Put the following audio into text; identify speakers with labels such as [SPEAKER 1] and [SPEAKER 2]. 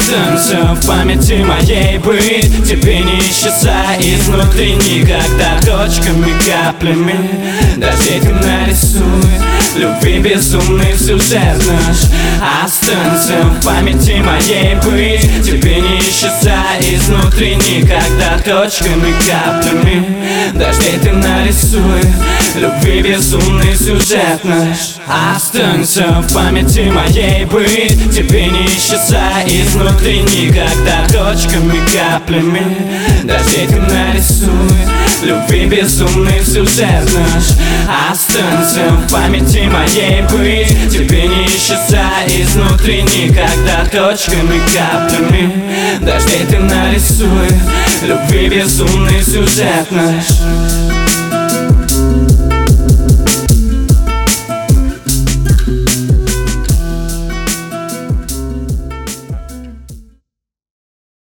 [SPEAKER 1] Останься в памяти моей быть, тебе не исчезай изнутри никогда. Точками, каплями дождей ты нарисуй, любви безумный сюжет наш. Останься в памяти моей быть, тебе не исчезай изнутри никогда. Точками, каплями дождей ты нарисуй, любви безумный сюжет наш. Останься в памяти моей быть, тебе не исчезай изнутри никогда. Точками, каплями дождей ты нарисуй, любви безумный сюжет наш. Останься в памяти моей быть, тебе не исчезай изнутри никогда. Точками, каплями дождей ты нарисуй, любви безумный сюжет наш.